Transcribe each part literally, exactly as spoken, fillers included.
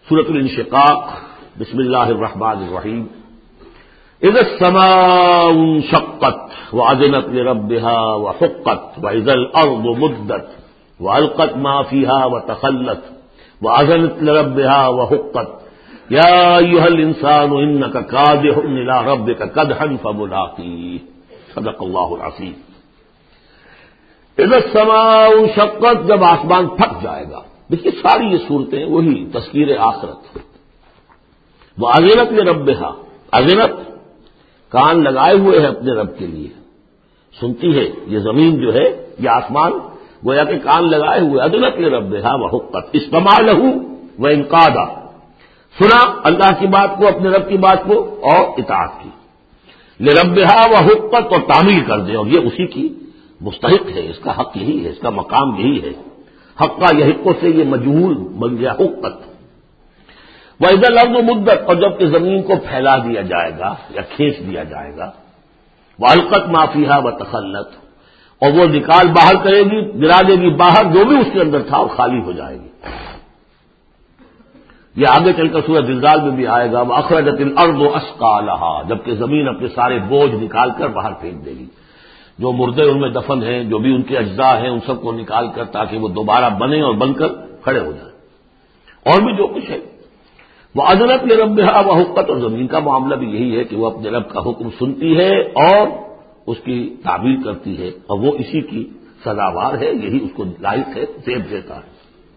سورۃ الانشقاق، بسم اللہ الرحمن الرحیم۔ اذا السماء انشقت واذنت لربها وحقت واذا الارض مدت والقت ما فيها وتخلت واذنت لربها وحقت یا ایھا الانسان انک کادح الی ربک کدحا فملاقیہ، صدق اللہ العظیم۔ اذا السماء انشقت، جب آسمان پھٹ جائے گا۔ دیکھیے ساری یہ صورتیں وہی تذکیر آخرت۔ واذنت لربها، اذنت کان لگائے ہوئے ہیں اپنے رب کے لیے، سنتی ہے یہ زمین جو ہے، یہ آسمان گویا کہ کان لگائے ہوئے۔ اذنت لربها وحقت، استمع له وانقاد، سنا اللہ کی بات کو، اپنے رب کی بات کو، اور اطاعت کی۔ لربها وحقت، اور تعمیل کر دے، اور یہ اسی کی مستحق ہے، اس کا حق یہی ہے، اس کا مقام یہی ہے۔ حق کا یحقوں سے یہ مجہول بن گیا حقت۔ وَإِذَا الْأَرْضُ مُدَّتْ، اور جب کہ زمین کو پھیلا دیا جائے گا یا کھینچ دیا جائے گا۔ وَأَلْقَتْ مَا فِيهَا وَتَخَلَّتْ، اور وہ نکال باہر کرے گی، گرا دے گی باہر جو بھی اس کے اندر تھا، اور خالی ہو جائے گی۔ یہ آگے چل کر سورہ زلزال میں بھی آئے گا، وَأَخْرَجَتِ الْأَرْضُ أَثْقَالَهَا، جبکہ زمین اپنے سارے بوجھ نکال کر باہر پھینک دے گی، جو مردے ان میں دفن ہیں، جو بھی ان کے اجزاء ہیں، ان سب کو نکال کر، تاکہ وہ دوبارہ بنے اور بن کر کھڑے ہو جائیں، اور بھی جو کچھ ہے۔ وَأَذْنَتْ لِرَبِّهَا وَحُقَّتْ، اور زمین کا معاملہ بھی یہی ہے کہ وہ اپنے رب کا حکم سنتی ہے اور اس کی تعبیر کرتی ہے، اور وہ اسی کی سزاوار ہے، یہی اس کو لائق ہے، زیب دیتا ہے۔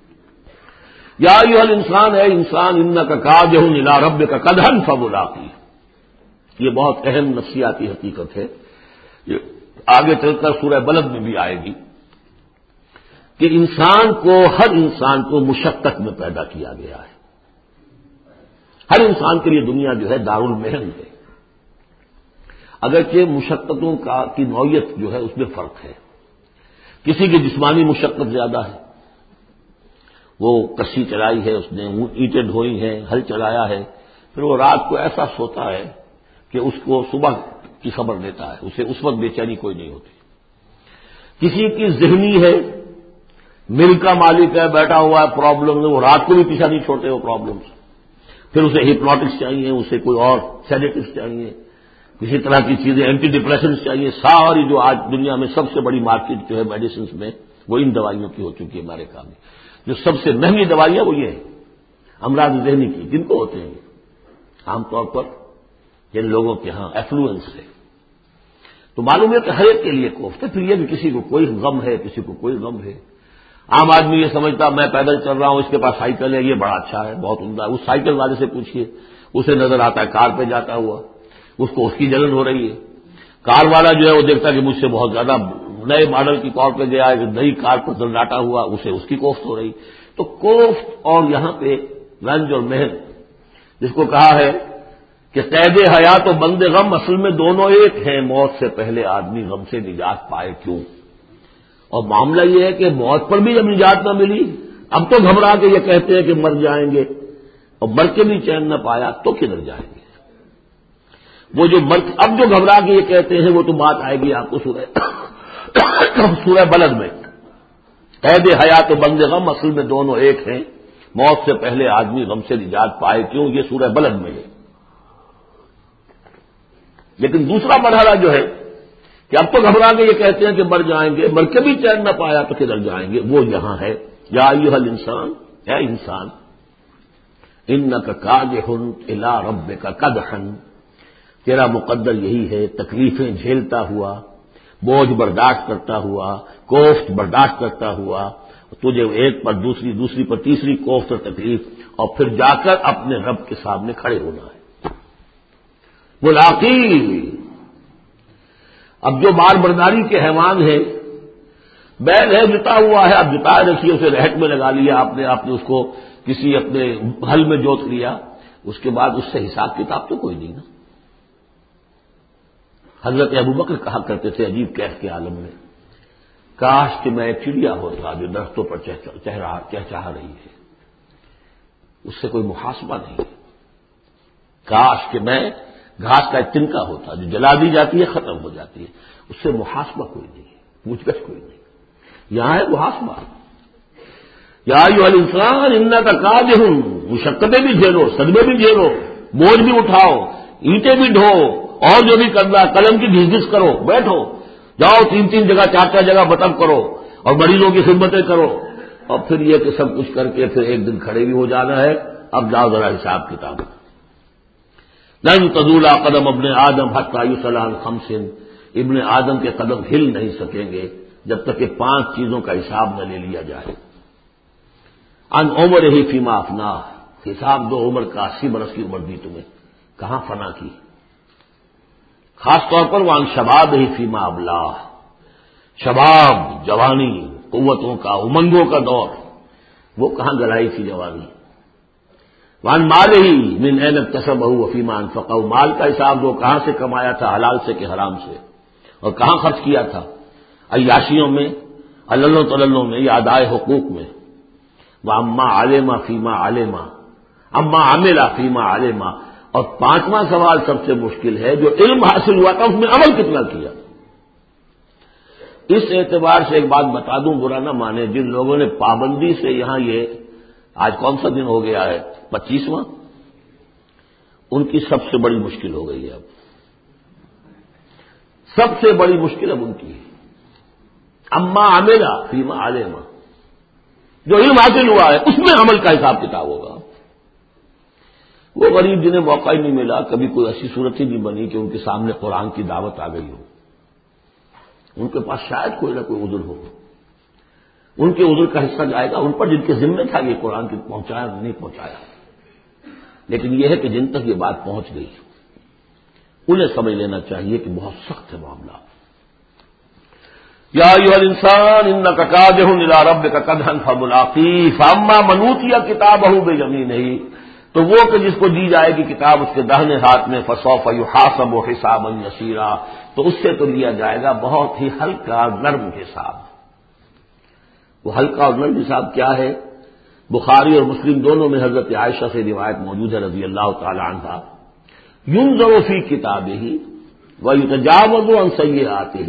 یا ایھا الانسان، اے انسان، انک کادح الی ربک کدحا فملاقیہ، یہ بہت اہم نفسیاتی حقیقت ہے، یہ آگے چل کر سورہ بلد میں بھی آئے گی کہ انسان کو، ہر انسان کو مشقت میں پیدا کیا گیا ہے۔ ہر انسان کے لیے دنیا جو ہے دارالمحن ہے، اگرچہ مشقتوں کا کی نوعیت جو ہے اس میں فرق ہے۔ کسی کی جسمانی مشقت زیادہ ہے، وہ کشی چلائی ہے، اس نے اینٹیں ڈھوئی ہیں، ہل چلایا ہے، پھر وہ رات کو ایسا سوتا ہے کہ اس کو صبح کی خبر دیتا ہے، اسے اس وقت بے چینی کوئی نہیں ہوتی۔ کسی کی ذہنی ہے، مل کا مالک ہے، بیٹھا ہوا ہے، پرابلم ہے، وہ رات کو بھی پیچھا نہیں چھوڑتے وہ پرابلم سے، پھر اسے ہپنوٹکس چاہیے، اسے کوئی اور سیڈیٹوس چاہیے، کسی طرح کی چیزیں، اینٹی ڈپریشنس چاہیے۔ ساری جو آج دنیا میں سب سے بڑی مارکیٹ جو ہے میڈیسنس میں، وہ ان دوائیوں کی ہو چکی ہے امریکہ میں۔ جو سب سے مہنگی دوائیاں وہ یہ ہیں امراض ذہنی کی، جن کو ہوتے ہیں عام طور پر جن لوگوں کے ہاں ایفلوئنس ہے، تو معلوم ہے کہ ہر ایک کے لیے کوفت ہے۔ پھر یہ کہ کسی کو کوئی غم ہے، کسی کو کوئی غم ہے۔ عام آدمی یہ سمجھتا میں پیدل چل رہا ہوں، اس کے پاس سائیکل ہے، یہ بڑا اچھا ہے، بہت عمدہ ہے۔ اس سائیکل والے سے پوچھئے، اسے نظر آتا ہے کار پہ جاتا ہوا، اس کو اس کی جلن ہو رہی ہے۔ کار والا جو ہے وہ دیکھتا کہ مجھ سے بہت زیادہ نئے ماڈل کی کار پہ گیا ہے، نئی کار پر دلداٹا ہوا، اسے اس کی کوفت ہو رہی۔ تو کوفت اور یہاں پہ رنج اور محن، جس کو کہا ہے کہ قید حیات و بند غم اصل میں دونوں ایک ہیں، موت سے پہلے آدمی غم سے نجات پائے کیوں؟ اور معاملہ یہ ہے کہ موت پر بھی جب نجات نہ ملی، اب تو گھبرا کے یہ کہتے ہیں کہ مر جائیں گے، اور مر کے بھی چین نہ پایا تو کدھر جائیں گے؟ وہ جو مر اب جو گھبرا کے یہ کہتے ہیں، وہ تو بات آئے گی آپ کو سورہ سورہ بلد میں۔ قید حیات و بند غم اصل میں دونوں ایک ہیں، موت سے پہلے آدمی غم سے نجات پائے کیوں، یہ سورہ بلد میں ہے۔ لیکن دوسرا مرحلہ جو ہے کہ اب تو گھبرا کے یہ کہتے ہیں کہ مر جائیں گے، مر کے بھی چین نہ پایا تو کدھر جائیں گے، وہ یہاں ہے۔ یا ایھا الانسان، اے انسان، انک کادح الی ربک کدحا، تیرا مقدر یہی ہے، تکلیفیں جھیلتا ہوا، بوجھ برداشت کرتا ہوا، کوفت برداشت کرتا ہوا، تجھے ایک پر دوسری، دوسری پر تیسری کوفت اور تکلیف، اور پھر جا کر اپنے رب کے سامنے کھڑے ہونا ہے۔ ملاقی، اب جو بار برداری کے حیوان ہے، بیل ہے جتا ہوا ہے، اب جتائے رکھیے، اسے رہٹ میں لگا لیا آپ نے آپ نے اس کو کسی اپنے ہل میں جوت لیا، اس کے بعد اس سے حساب کتاب تو کوئی نہیں نا۔ حضرت ابوبکر کہا کرتے تھے عجیب کیف کے عالم میں، کاش کہ میں چڑیا ہوتا جو درختوں پر چہچہا رہی ہے، اس سے کوئی محاسبہ نہیں ہے۔ کاش کہ میں گھاس کا ایک تنکا ہوتا جو جلا دی جاتی ہے، ختم ہو جاتی ہے، اس سے محاسبہ کوئی نہیں ہے، پوچھ گچھ کوئی نہیں۔ یہاں ہے محاسبہ۔ یا ایھا الانسان انک کادح مشقتیں بھی جھیلو، صدمے بھی جھیلو، بوجھ بھی اٹھاؤ، اینٹیں بھی ڈھو، اور جو بھی کرنا قلم کی گھس گھس کرو، بیٹھو، جاؤ تین تین جگہ چار چار جگہ بطب کرو اور مریضوں کی خدمتیں کرو، اور پھر یہ کہ سب کچھ کر کے پھر ایک دن کھڑے بھی ہو جانا ہے. اب جاؤ ذرا حساب کتاب. لن تزول قدم ابن آدم حتی یسأل عن خمس، ابن آدم کے قدم ہل نہیں سکیں گے جب تک کہ پانچ چیزوں کا حساب نہ لے لیا جائے. ان عمرہ فیما افناہ، حساب دو عمر کا، اسی برس کی عمر دی تمہیں، کہاں فنا کی. خاص طور پر وہ ان شباب ہی فیما ابلاہ، شباب جوانی، قوتوں کا، امنگوں کا دور، وہ کہاں گلائی تھی جوانی. وان مال ہی من این اکتسبہ وفیما انفقہ، مال کا حساب دو، کہاں سے کمایا تھا، حلال سے کہ حرام سے، اور کہاں خرچ کیا تھا، عیاشیوں میں، عللوں تللوں میں، یا ادائے حقوق میں. واما علما فیما علما، اما عملا فیما علما. اور پانچواں سوال سب سے مشکل ہے، جو علم حاصل ہوا تھا اس میں عمل کتنا کیا. اس اعتبار سے ایک بات بتا دوں، برا نہ مانے، جن لوگوں نے پابندی سے یہاں یہ آج کون سا دن ہو گیا ہے، پچیسواں، ان کی سب سے بڑی مشکل ہو گئی ہے. اب سب سے بڑی مشکل اب ان کی ہے. اما عملا فیما علما، جو علم حاصل ہوا ہے اس میں عمل کا حساب کتاب ہوگا. وہ غریب جنہیں موقع ہی نہیں ملا، کبھی کوئی ایسی صورت ہی نہیں بنی کہ ان کے سامنے قرآن کی دعوت آ گئی ہو، ان کے پاس شاید کوئی نہ کوئی عذر ہو، ان کے عذر کا حصہ جائے گا ان پر جن کے ذمہ تھا یہ قرآن کی پہنچایا نہیں پہنچایا. لیکن یہ ہے کہ جن تک یہ بات پہنچ گئی انہیں سمجھ لینا چاہیے کہ بہت سخت ہے معاملہ. یا ایھا الانسان انک کادح الی ربک کدحا فملاقیہ فاما من اوتی کتابہ بیمینہ، تو وہ کہ جس کو دی جائے گی کتاب اس کے داہنے ہاتھ میں، فسوف یحاسب حسابا یسیرا، تو اس سے تو لیا جائے گا بہت ہی ہلکا نرم حساب. وہ ہلکا اور نرم حساب کیا ہے؟ بخاری اور مسلم دونوں میں حضرت عائشہ سے روایت موجود ہے رضی اللہ تعالی عنہا، ينظر فی کتابہ ویتجاوز عن سیئاتہ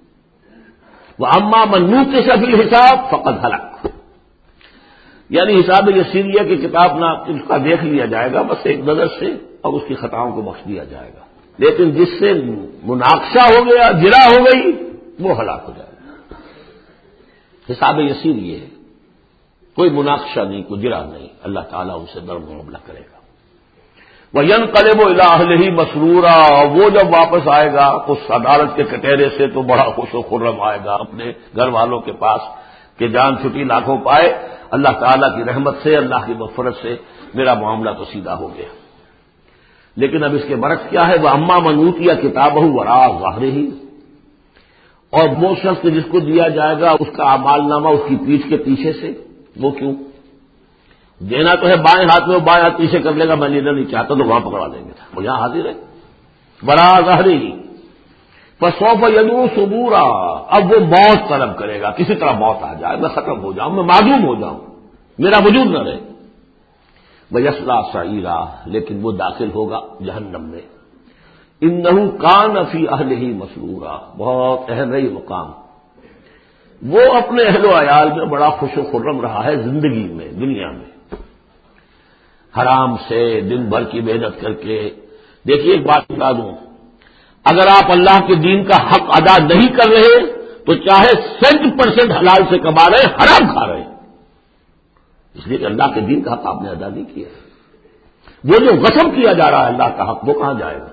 واما من نوقش فی الحساب فقد ہلک. یعنی حساب یسیریہ کی کتاب نہ اس کا دیکھ لیا جائے گا بس ایک نظر سے، اور اس کی خطاؤں کو بخش دیا جائے گا. لیکن جس سے مناقشہ ہو گیا، جرا ہو گئی، وہ ہلاک ہو جائے گا. حساب یسیر یہ ہے، کوئی مناقشہ نہیں، کوئی جرا نہیں، اللہ تعالیٰ ان سے نرم معاملہ کرے گا. وَيَنْقَلِبُ إِلَىٰ أَهْلِهِ مَسْرُورًا، وہ جب واپس آئے گا اس عدالت کے کٹہرے سے تو بڑا خوش و خرم آئے گا اپنے گھر والوں کے پاس کہ جان چھٹی لاکھوں پائے، اللہ تعالیٰ کی رحمت سے، اللہ کی مغفرت سے میرا معاملہ تو سیدھا ہو گیا. لیکن اب اس کے برعکس کیا ہے، وَأَمَّا مَنْ أُوتِيَ كِتَابَهُ وَرَاءَ ظَهْرِهِ، اور وہ شخص جس کو دیا جائے گا اس کا اعمال نامہ اس کی پیٹھ کے پیچھے سے. وہ کیوں؟ دینا تو ہے بائیں ہاتھ میں، وہ بائیں ہاتھ پیچھے کر لے گا، میں لینا نہیں چاہتا تو وہاں پکڑا لیں گے. وہ یہاں حاضر ہے وراء ظهره فسوف يدعو ثبورا، اب وہ موت طلب کرے گا، کسی طرح موت آ جائے، میں ختم ہو جاؤں، میں معدوم ہو جاؤں، میرا وجود نہ رہے. وَيَصْلَىٰ سَعِيرًا، لیکن وہ داخل ہوگا جہنم میں. إِنَّهُ كَانَ فِي أَهْلِهِ مَسْرُورًا، بہت اہم ہے یہ مقام. وہ اپنے اہل و عیال میں بڑا خوش و خرم رہا ہے زندگی میں، دنیا میں، حرام سے دن بھر کی محنت کر کے. دیکھیے ایک بات بتا دوں، اگر آپ اللہ کے دین کا حق ادا نہیں کر رہے تو چاہے سینٹ پرسینٹ حلال سے کما رہے، حرام کھا رہے، اس لیے کہ اللہ کے دین کا حق آپ نے ادا نہیں کیا. وہ جو غصب کیا جا رہا ہے اللہ کا حق، وہ کہاں جائے گا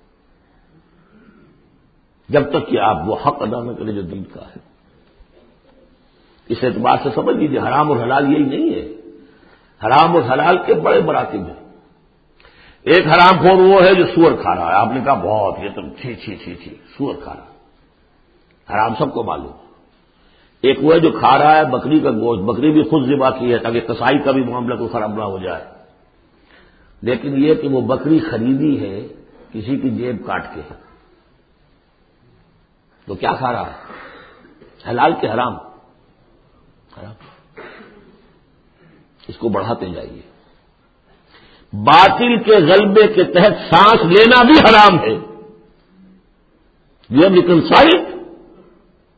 جب تک کہ آپ وہ حق ادا نہ کریں جو دین کا ہے. اس اعتبار سے سمجھ لیجیے حرام اور حلال یہی نہیں ہے، حرام اور حلال کے بڑے مراتب ہیں. ایک حرام خور وہ ہے جو سور کھا رہا ہے، آپ نے کہا بہت یہ تو چھی چھی چھی چھی سور کھا رہا ہے، حرام سب کو معلوم. ایک وہ ہے جو کھا رہا ہے بکری کا گوشت، بکری بھی خود ذبح کی ہے تاکہ کسائی کا بھی معاملہ کو خراب نہ ہو جائے، لیکن یہ کہ وہ بکری خریدی ہے کسی کی جیب کاٹ کے، تو کیا کھا رہا ہے؟ حلال کے حرام؟ حرام. اس کو بڑھاتے جائیے. باطل کے غلبے کے تحت سانس لینا بھی حرام ہے. یہ ریکنسائلڈ،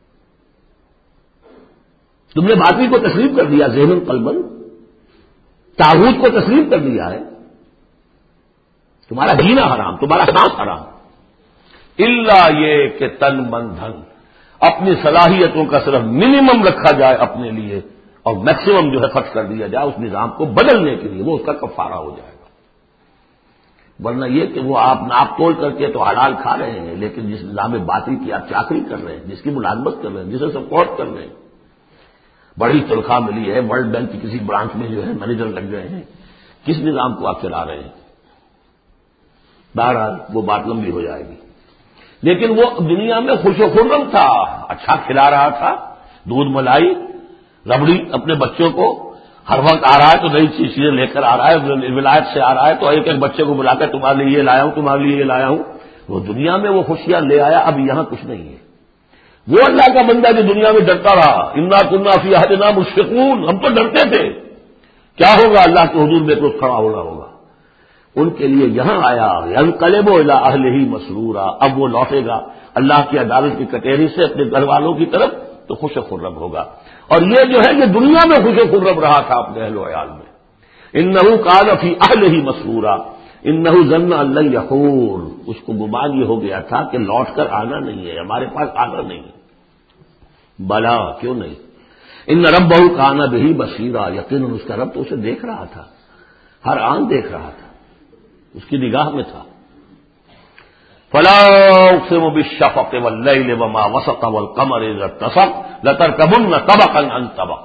تم نے باطل کو تسلیم کر دیا ذہن قلبن، طاغوت کو تسلیم کر دیا ہے. تمہارا جینا حرام، تمہارا سانس حرام. الا یہ کہ تن من دھن، اپنی صلاحیتوں کا صرف منیمم رکھا جائے اپنے لیے اور میکسیمم جو ہے خرچ کر دیا جائے اس نظام کو بدلنے کے لیے، وہ اس کا کفارہ ہو جائے گا. ورنہ یہ کہ وہ آپ ناپ تول کر کے تو حلال کھا رہے ہیں، لیکن جس نظام باطل کی آپ چاکری کر رہے ہیں، جس کی ملازمت کر رہے ہیں، جسے سپورٹ کر رہے ہیں، بڑی تنخواہ ملی ہے، ورلڈ بینک کی کسی برانچ میں جو ہے مینیجر لگ گئے ہیں، کس نظام کو آپ چلا رہے ہیں؟ بہرحال وہ بات لمبی ہو جائے گی. لیکن وہ دنیا میں خوش و خرم تھا، اچھا کھلا رہا تھا، دودھ ملائی ربڑی اپنے بچوں کو، ہر وقت آ رہا ہے تو نئی چیزیں لے کر آ رہا ہے، ولایت سے آ رہا ہے تو ایک ایک بچے کو بلا کر تمہارے لیے یہ لایا ہوں، تمہارے لیے یہ لایا ہوں. وہ دنیا میں وہ خوشیاں لے آیا، اب یہاں کچھ نہیں ہے. وہ اللہ کا بندہ جو دنیا میں ڈرتا رہا، انا کنا فی احدنا مشفقون، ہم تو ڈرتے تھے کیا ہوگا اللہ کے حضور میں تو کھڑا ہونا ہوگا. ان کے لیے یہاں آیا ینقلب الی اہلہ مسرورا، اب وہ لوٹے گا اللہ کی عدالت کی کٹہری سے اپنے گھر والوں کی طرف تو خوش و خرم ہوگا. اور یہ جو ہے یہ دنیا میں خوش و خرم رہا تھا اپنے اہل و عیال میں. انہ کان فی اہلہ مسرورا انہ ظن ان لن یحور، اس کو گمان یہ ہو گیا تھا کہ لوٹ کر آنا نہیں ہے، ہمارے پاس آنا نہیں ہے. بلا کیوں نہیں، ان ربہ کان بہ بصیرا، یقیناً اس کا رب تو اسے دیکھ رہا تھا، ہر آن دیکھ رہا تھا، اس کی نگاہ میں تھا. فلا اقسم بالشفق واللیل وما وسق والقمر اذا اتسق لترکبن طبقا عن طبق.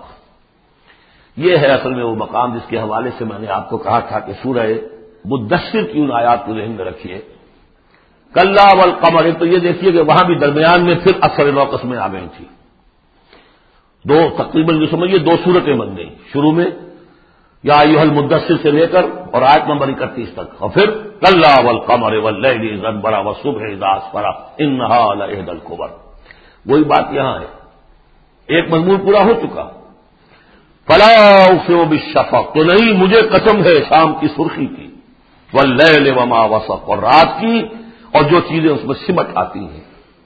یہ ہے اصل میں وہ مقام جس کے حوالے سے میں نے آپ کو کہا تھا کہ سورہ مدثر کی ان آیات کو ذہن میں رکھیے. کلا والقمر، تو یہ دیکھیے کہ وہاں بھی درمیان میں پھر اکثر نو قسمیں آ گئی تھی، دو تقریباً جو سمجھیے دو صورتیں بن گئی. شروع میں یا ایھا المدثر سے لے کر اور آیت نمبر اکتیس تک، اور پھر کلا والقمر واللیل اذا ادبر والصبح اذا اسفر انھا لإحدی الکبر. وہی بات یہاں ہے، ایک مضمون پورا ہو چکا. فلا اقسم بالشفق، تو نہیں مجھے قسم ہے شام کی سرخی کی، واللیل وما وسق، اور رات کی اور جو چیزیں اس میں سمٹ آتی ہیں،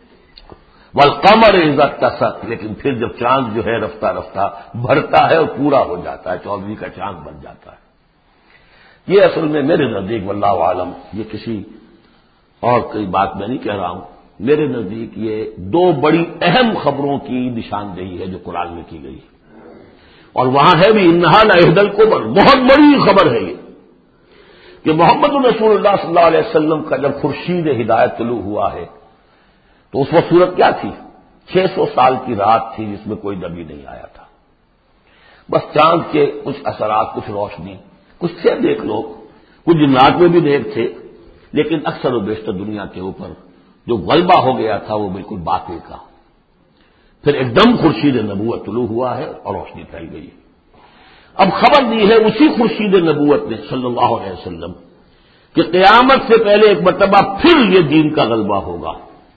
والقمر اذا اتسق، لیکن پھر جب چاند جو ہے رفتہ رفتہ بھرتا ہے اور پورا ہو جاتا ہے، چودھویں کا چاند بن جاتا ہے. یہ اصل میں میرے نزدیک واللہ عالم، یہ کسی اور کوئی بات میں نہیں کہہ رہا ہوں، میرے نزدیک یہ دو بڑی اہم خبروں کی نشاندہی ہے جو قرآن میں کی گئی ہے. اور وہاں ہے بھی انھا لإحدی الکبر، بہت بڑی خبر ہے یہ کہ محمد رسول اللہ صلی اللہ علیہ وسلم کا جب خورشید ہدایت طلوع ہوا ہے تو اس وقت صورت کیا تھی؟ چھ سو سال کی رات تھی جس میں کوئی نبی نہیں آیا تھا. بس چاند کے کچھ اثرات، کچھ روشنی، کچھ تھے دیکھ لوگ، کچھ جنات میں بھی دیکھ تھے، لیکن اکثر و بیشتر دنیا کے اوپر جو غلبہ ہو گیا تھا وہ بالکل باطل کا. پھر ایک دم خورشید نبوت طلوع ہوا ہے اور روشنی پھیل گئی. اب خبر دی ہے اسی خورشید نبوت نے صلی اللہ علیہ وسلم کہ قیامت سے پہلے ایک مرتبہ پھر یہ دین کا غلبہ ہوگا.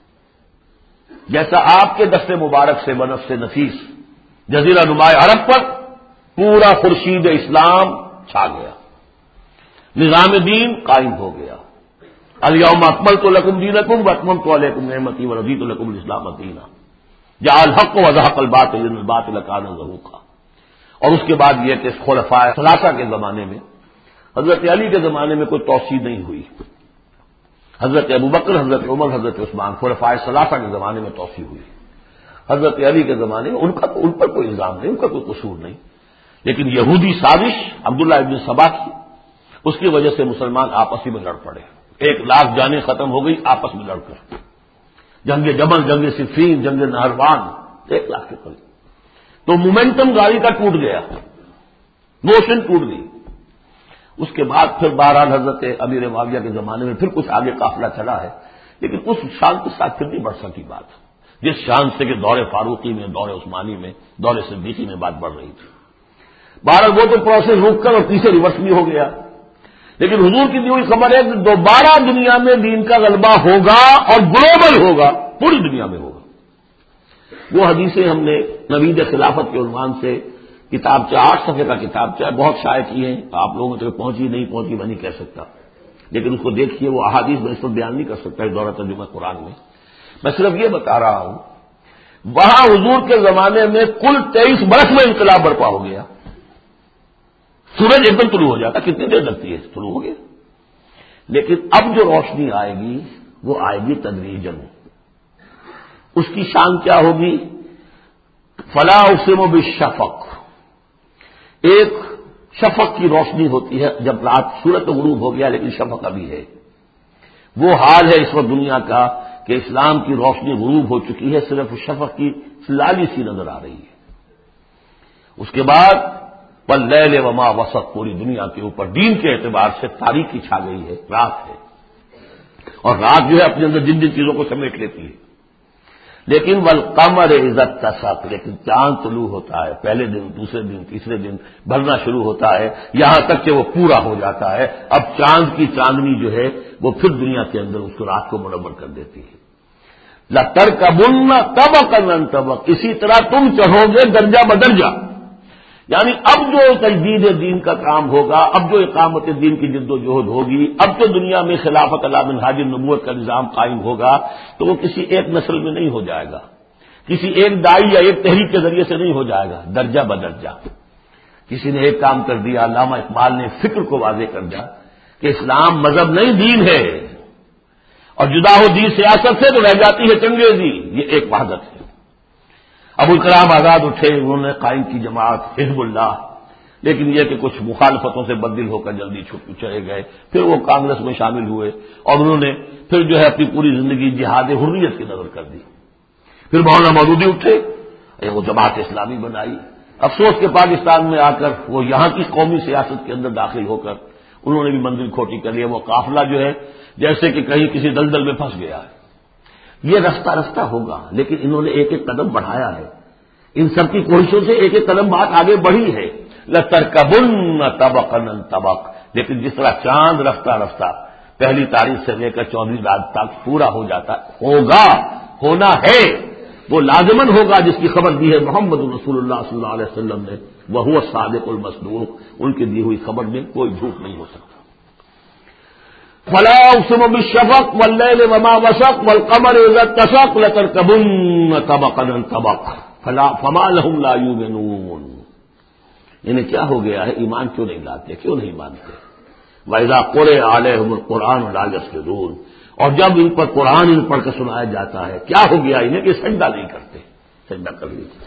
جیسا آپ کے دست مبارک سے بنف سے نفیس جزیرہ نمائے عرب پر پورا خورشید اسلام چھا گیا، نظام دین قائم ہو گیا. الیوم اکملت لکم دینکم واتممت علیکم نعمتی ورضیت لکم الاسلام دینا، جاء الحق وزهق الباطل ان الباطل کان زهوقا. اور اس کے بعد یہ کہ خلفاء ثلاثہ کے زمانے میں، حضرت علی کے زمانے میں کوئی توسیع نہیں ہوئی، حضرت ابوبکر، حضرت عمر، حضرت عثمان، خلفاء ثلاثہ کے زمانے میں توسیع ہوئی. حضرت علی کے زمانے میں ان کا ان پر کوئی الزام نہیں، ان کا کوئی قصور نہیں، لیکن یہودی سازش عبداللہ ابن سبا کی، اس کی وجہ سے مسلمان آپسی میں لڑ پڑے. ایک لاکھ جانیں ختم ہو گئی آپس میں لڑ کر، جنگ جمل، جنگ صفین، جنگ نہروان، ایک لاکھ کے قریب. تو مومنٹم گاڑی کا ٹوٹ گیا، موشن ٹوٹ گئی. اس کے بعد پھر بہرحال حضرت امیر معاویہ کے زمانے میں پھر کچھ آگے قافلہ چلا ہے، لیکن اس شان کے ساتھ پھر نہیں بڑھ سکی بات، جس شان سے کہ دور فاروقی میں، دور عثمانی میں، دور صدیقی میں بات بڑھ رہی تھی. بہرحال وہ تو پروسیس رک کر اور پیچھے ریورس بھی ہو گیا. لیکن حضور کی دی ہوئی خبر ہے کہ دوبارہ دنیا میں دین کا غلبہ ہوگا اور گلوبل ہوگا، پوری دنیا میں ہوگا. وہ حدیثیں ہم نے نوید خلافت کے عنوان سے کتابچہ، آٹھ صفحے کا کتابچہ بہت شائع کی ہیں، آپ لوگوں تک پہنچی نہیں پہنچی میں نہیں کہہ سکتا، لیکن اس کو دیکھیے. وہ احادیث میں اس پر بیان نہیں کر سکتا اس دورہ ترجمہ قرآن میں. میں صرف یہ بتا رہا ہوں وہاں حضور کے زمانے میں کل تیئیس برس میں انقلاب برپا ہو گیا. سورج ایک دم طلوع ہو جاتا، کتنی دیر لگتی ہے، طلوع ہو گیا. لیکن اب جو روشنی آئے گی وہ آئے گی تدریجاً. اس کی شان کیا ہوگی؟ فلا اقسم بالشفق. ایک شفق کی روشنی ہوتی ہے جب رات سورج تو غروب ہو گیا لیکن شفق ابھی ہے. وہ حال ہے اس وقت دنیا کا کہ اسلام کی روشنی غروب ہو چکی ہے، صرف شفق کی لالی سی نظر آ رہی ہے. اس کے بعد واللیل وما وسق، پوری دنیا کے اوپر دین کے اعتبار سے تاریکی چھا گئی ہے، رات ہے. اور رات جو ہے اپنے اندر جن جن چیزوں کو سمیٹ لیتی ہے. لیکن والقمر اذا اتسق، لیکن چاند طلوع ہوتا ہے، پہلے دن، دوسرے دن، تیسرے دن بھرنا شروع ہوتا ہے، یہاں تک کہ وہ پورا ہو جاتا ہے. اب چاند کی چاندنی جو ہے وہ پھر دنیا کے اندر اس کو رات کو منور کر دیتی ہے. لَتَرْكَبُنَّ طَبَقًا عَن طَبَقٍ، اسی طرح تم چڑھو گے درجہ بدرجہ. یعنی اب جو تجدید دین کا کام ہوگا، اب جو اقامت دین کی جد و جہد ہوگی، اب تو دنیا میں خلافت علی منہاج النبوت کا نظام قائم ہوگا تو وہ کسی ایک نسل میں نہیں ہو جائے گا، کسی ایک دائی یا ایک تحریک کے ذریعے سے نہیں ہو جائے گا، درجہ بدرجہ. کسی نے ایک کام کر دیا، علامہ اقبال نے فکر کو واضح کر دیا کہ اسلام مذہب نہیں دین ہے، اور جدا ہو دین سیاست سے تو رہ جاتی ہے چنگیزی. یہ ایک وحدت ہے. ابوالکلام آزاد اٹھے، انہوں نے قائم کی جماعت حزب اللہ، لیکن یہ کہ کچھ مخالفتوں سے بدل ہو کر جلدی چھپ چلے گئے. پھر وہ کانگریس میں شامل ہوئے اور انہوں نے پھر جو ہے اپنی پوری زندگی جہاد حریت کی نظر کر دی. پھر مولانا مودودی اٹھے، وہ جماعت اسلامی بنائی. افسوس کہ پاکستان میں آ کر وہ یہاں کی قومی سیاست کے اندر داخل ہو کر انہوں نے بھی منزل کھوٹی کر لیا. وہ قافلہ جو ہے جیسے کہ کہیں کسی دلدل میں پھنس گیا ہے. یہ رفتہ رفتہ ہوگا، لیکن انہوں نے ایک ایک قدم بڑھایا ہے. ان سب کی کوششوں سے ایک ایک قدم بات آگے بڑھی ہے. لَتَرْكَبُنَّ طَبَقًا عَن طَبَقٍ، لیکن جس طرح چاند رفتہ رفتہ پہلی تاریخ سے لے کر چودہویں رات تک پورا ہو جاتا ہوگا، ہونا ہے، وہ لازماً ہوگا جس کی خبر دی ہے محمد رسول اللہ صلی اللہ علیہ وسلم نے. وَهُوَ الصَّادِقُ الْمَصْدُوقُ، ان کی دی ہوئی خبر میں کوئی جھوٹ نہیں ہو سکتا. فَلَا أُقْسِمُ بِالشَّفَقِ وَاللَّيْلِ وَمَا وَسَقَ وَالْقَمَرِ إِذَا اتَّسَقَ لَتَرْكَبُنَّ طَبَقًا عَن طَبَقٍ فَمَا لَهُمْ لَا يُؤْمِنُونَ. انہیں کیا ہو گیا ہے، ایمان کیوں نہیں لاتے، کیوں نہیں مانتے؟ وَإِذَا قُرِئَ عَلَيْهِمُ الْقُرْآنُ لَا يَسْجُدُونَ، اور جب ان پر قرآن ان پڑھ کر سنایا جاتا ہے کیا ہو گیا انہیں کہ سجدہ نہیں کرتے. سجدہ کر لیجیے.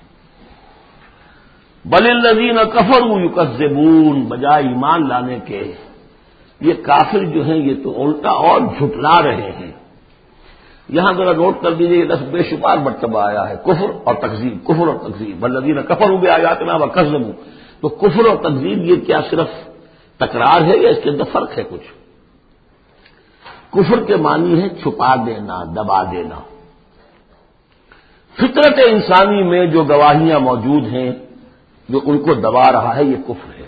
بَلِ الَّذِينَ كَفَرُوا يُكَذِّبُونَ، بجائے ایمان لانے کے یہ کافر جو ہیں یہ تو الٹا اور جھٹلا رہے ہیں. یہاں ذرا نوٹ کر دیجیے، یہ لفظ بے شمار مرتبہ آیا ہے، کفر اور تکذیب، کفر اور تکذیب. والذین کفروا بآیاتنا وکذبوا، تو کفر اور تکذیب یہ کیا صرف تکرار ہے یا اس کے اندر فرق ہے کچھ؟ کفر کے معنی ہے چھپا دینا، دبا دینا. فطرت انسانی میں جو گواہیاں موجود ہیں جو ان کو دبا رہا ہے یہ کفر ہے.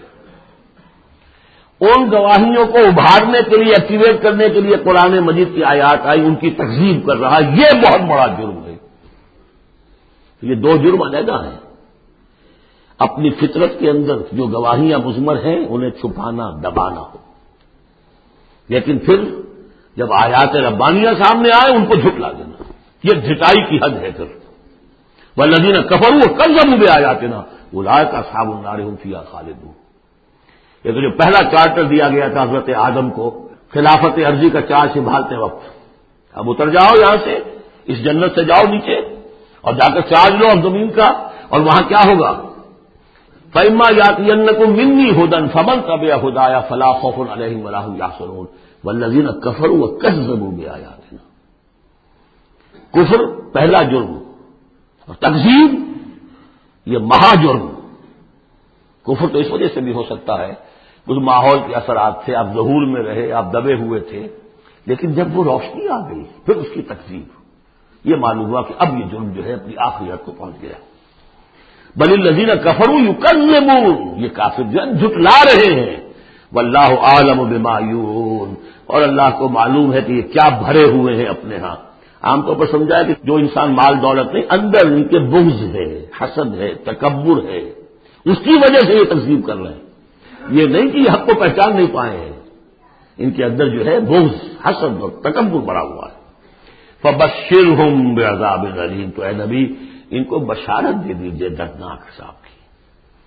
ان گواہیوں کو ابھارنے کے لیے، ایکٹیویٹ کرنے کے لیے قرآن مجید کی آیات آئی، ان کی تکذیب کر رہا ہے، یہ بہت بڑا جرم ہے. یہ دو جرم علیحدہ ہیں. اپنی فطرت کے اندر جو گواہیاں مضمر ہیں انہیں چھپانا، دبانا ہو، لیکن پھر جب آیات ربانیہ سامنے آئے ان کو جھٹلا دینا، یہ جھٹائی کی حد ہے. پھر والذین کفروا وکذبوا بآیاتنا اولئک اصحاب النار هم فیہا خالدون. یہ تو جو پہلا چارٹر دیا گیا تھا حضرت آدم کو خلافت عرضی کا چارج سنبھالتے وقت، اب اتر جاؤ یہاں سے، اس جنت سے جاؤ نیچے اور جا کر چارج لو اب زمین کا، اور وہاں کیا ہوگا؟ فَإِمَّا يَأْتِيَنَّكُم مِّنِّي هُدًى فَمَن تَبِعَ هُدَايَ فَلَا خَوْفٌ عَلَيْهِمْ وَلَا هُمْ يَحْزَنُونَ وَالَّذِينَ كَفَرُوا وَكَذَّبُوا بِآيَاتِنَا. کفر پہلا جرم اور تکذیب یہ مہا جرم. کفر تو اس وجہ سے بھی ہو سکتا ہے کچھ ماحول کے اثرات سے آپ ظہور میں رہے، آپ دبے ہوئے تھے، لیکن جب وہ روشنی آ گئی پھر اس کی تکذیب، یہ معلوم ہوا کہ اب یہ جرم جو ہے اپنی آخری حد کو پہنچ گیا. بل الذین کفروا یکذبون، یہ کافر جو ہے جھٹلا رہے ہیں. واللہ اعلم بما یوعون، اور اللہ کو معلوم ہے کہ یہ کیا بھرے ہوئے ہیں اپنے ہاں. عام طور پر سمجھا ہے کہ جو انسان مال دولت نہیں، اندر ان کے بغض ہے، حسد ہے، تکبر ہے، اس کی وجہ سے یہ تکذیب کر رہے ہیں. یہ نہیں کہ یہ حق کو پہچان نہیں پائے ہیں، ان کے اندر جو ہے بغض، حسد اور تکبر بڑا ہوا ہے. فبشرہم بعذاب علیم، تو اے نبی ان کو بشارت دے دیجئے دردناک عذاب کی.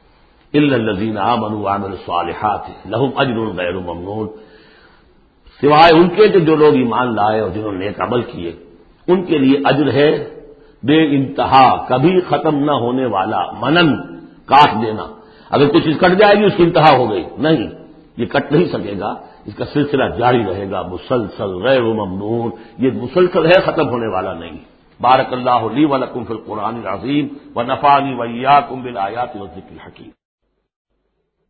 الا الذین آمنوا وعملوا الصالحات لہم اجر غیر ممنون، سوائے ان کے کہ جو لوگ ایمان لائے اور جنہوں نے نیک عمل کیے، ان کے لیے اجر ہے بے انتہا، کبھی ختم نہ ہونے والا، منن کاٹ دینا، اگر کچھ چیز کٹ جائے گی اس کی انتہا ہو گئی، نہیں، یہ کٹ نہیں سکے گا، اس کا سلسلہ جاری رہے گا مسلسل غیر ممنون، یہ مسلسل ہے، ختم ہونے والا نہیں۔ بارک اللہ لی ولکم فی القرآن العظیم ونفعنی وإیاکم بالآیات والذکر الحکیم۔